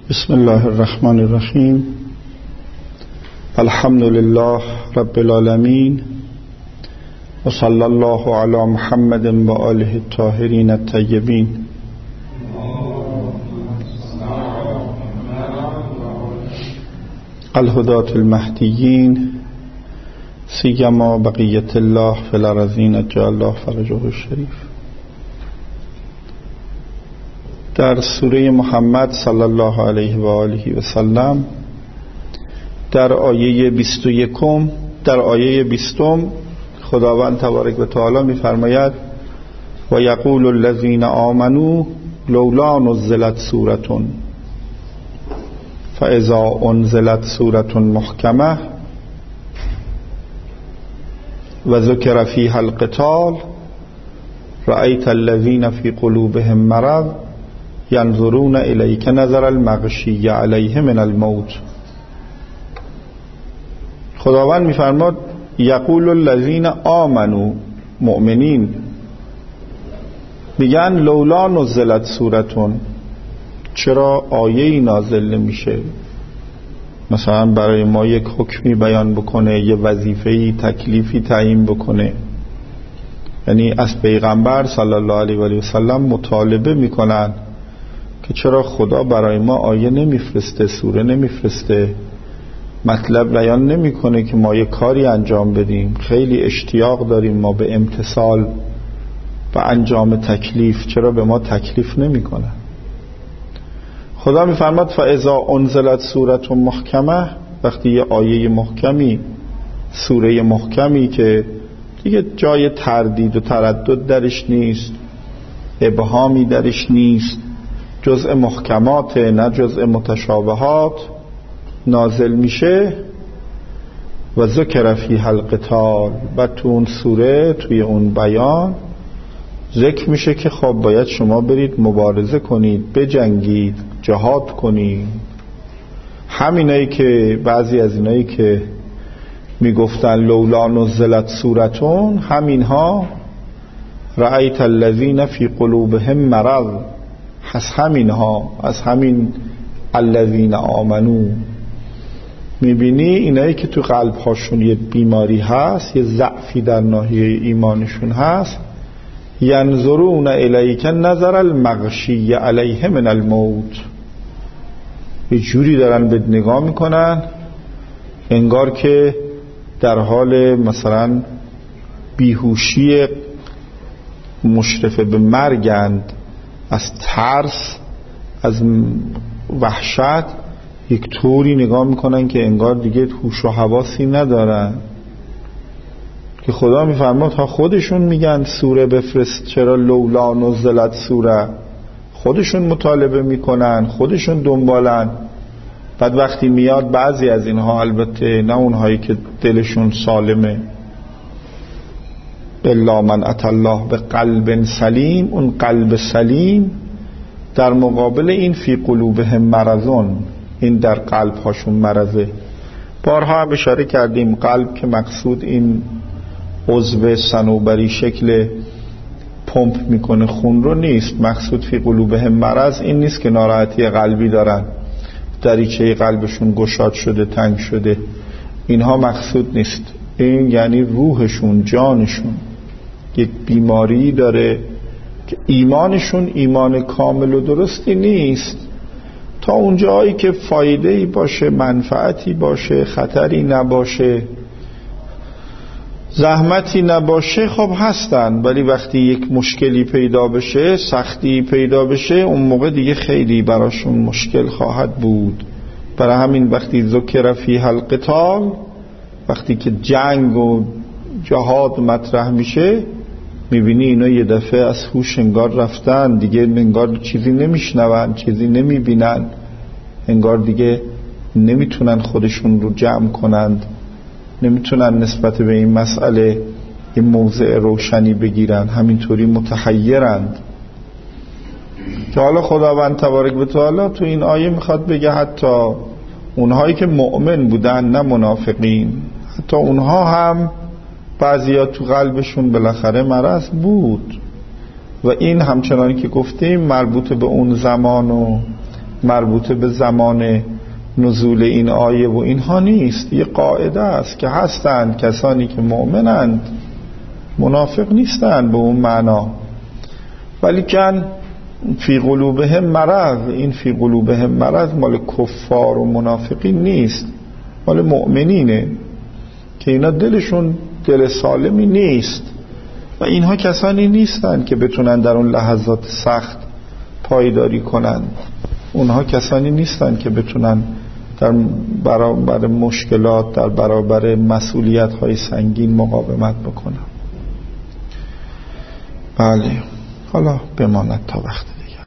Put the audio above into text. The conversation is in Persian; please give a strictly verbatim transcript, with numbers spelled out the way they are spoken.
بسم الله الرحمن الرحیم. الحمد لله رب العالمین و صلی الله علی محمد و آله الطاهرین الطیبین. الهداة المهدیین سیما بقیت الله فی الارضین عجل الله فرجه الشریف. در سوره محمد صلی الله علیه و آله و سلم در آیه بیست و یکم در آیه بیستم خداوند تبارک و تعالی می‌فرماید و یقول الذین آمنوا لولا نزلت سورة فاذا انزلت سورة محکمة و ذکر فیها القتال رأیت الذین فی قلوبهم مرض ینظرون الیک نظر المغشی علیه من الموت. خداوند میفرماد یقول الذین آمنوا، مؤمنین میگن لولا نزلت سورتون، چرا آیه‌ای نازل نمیشه مثلا برای ما یک حکمی بیان بکنه، یه وظیفه‌ای تکلیفی تعیین بکنه. یعنی از پیغمبر صلی الله علیه و سلم مطالبه میکنن که چرا خدا برای ما آیه نمیفرسته، سوره نمیفرسته، مطلب بیان نمیکنه که ما یه کاری انجام بدیم. خیلی اشتیاق داریم ما به امتثال و انجام تکلیف، چرا به ما تکلیف نمیکنه؟ خدا میفرماد فاذا انزلت سورة محکمة، وقتی یه آیه محکمی، سوره محکمی که دیگه جای تردید و تردد درش نیست، ابهامی درش نیست، جزء محکمات نه جزء متشابهات، نازل میشه و ذکر فیها القتال، و تو اون سوره، توی اون بیان ذکر میشه که خب باید شما برید مبارزه کنید، بجنگید، جهاد کنید. همینایی که بعضی از اینایی که میگفتن لولا نزلت سورتون، همینها رأیت الذین فی قلوبهم مرض، از همینها، از همین الذین آمنو میبینی اینایی که تو قلب هاشون یه بیماری هست، یه ضعفی در ناحیه ایمانشون هست، ینظرون الیک نظر المغشی علیه من الموت، یه جوری دارن بهت نگاه میکنن انگار که در حال مثلا بیهوشی مشرف به مرگند، از ترس، از وحشت یک طوری نگاه میکنن که انگار دیگه هوش و حواسی ندارن. که خدا میفرماد ها خودشون میگن سوره بفرست، چرا لولا نزلت سوره، خودشون مطالبه میکنن، خودشون دنبالن. بعد وقتی میاد بعضی از اینها، البته نه اونهایی که دلشون سالمه، الا من اتى الله به قلب سلیم، اون قلب سلیم در مقابل این فی قلوبهم مرضون، این در قلب هاشون مرضه. بارها هم اشاره کردیم قلب که مقصود این عضو صنوبری شکل پمپ میکنه خون رو نیست. مقصود فی قلوبهم مرض این نیست که ناراحتی قلبی دارن، دریچه قلبشون گشاد شده، تنگ شده، اینها مقصود نیست. این یعنی روحشون، جانشون یک بیماری داره که ایمانشون ایمان کامل و درستی نیست. تا اونجایی که فایده‌ای باشه، منفعتی باشه، خطری نباشه، زحمتی نباشه، خب هستن. ولی وقتی یک مشکلی پیدا بشه، سختی پیدا بشه، اون موقع دیگه خیلی براشون مشکل خواهد بود. برای همین وقتی ذکر فیها القتال، وقتی که جنگ و جهاد مطرح میشه، میبینی اینا یه دفعه از هوش انگار رفتن، دیگه انگار چیزی نمیشنون، چیزی نمیبینن، انگار دیگه نمیتونن خودشون رو جمع کنند، نمیتونن نسبت به این مسئله یه موضع روشنی بگیرن، همینطوری متحیرند. که حالا خداوند تبارک و تعالی تو این آیه میخواد بگه حتی اونهایی که مؤمن بودن، نه منافقین، حتی اونها هم بعضیا تو قلبشون بالاخره مرض بود. و این همچنان که گفتیم مربوط به اون زمان و مربوط به زمان نزول این آیه و اینها نیست. یه قاعده است که هستند کسانی که مؤمنند، منافق نیستند به اون معنا، ولی کن فی قلوبهم مرض. این فی قلوبهم مرض مال کفار و منافقین نیست، مال مؤمنینه که اینا دلشون دل سالمی نیست و اینها کسانی نیستند که بتونن در اون لحظات سخت پایداری کنن. اونها کسانی نیستند که بتونن در برابر مشکلات، در برابر مسئولیت های سنگین مقاومت بکنن. بله، حالا بماند تا وقت